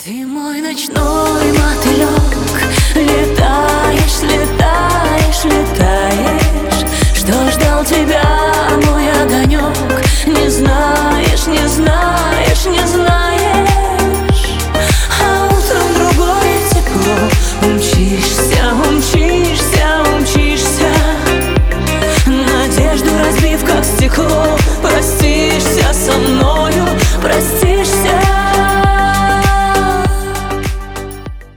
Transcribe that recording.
Ты мой ночной мотылек, летаешь, летаешь, летаешь. Что ждал тебя, мой огонек? Не знаешь, не знаешь, не знаешь. А утром другое тепло. Умчишься, умчишься, умчишься, надежду разбив, как стекло. Простишься со мною, прости.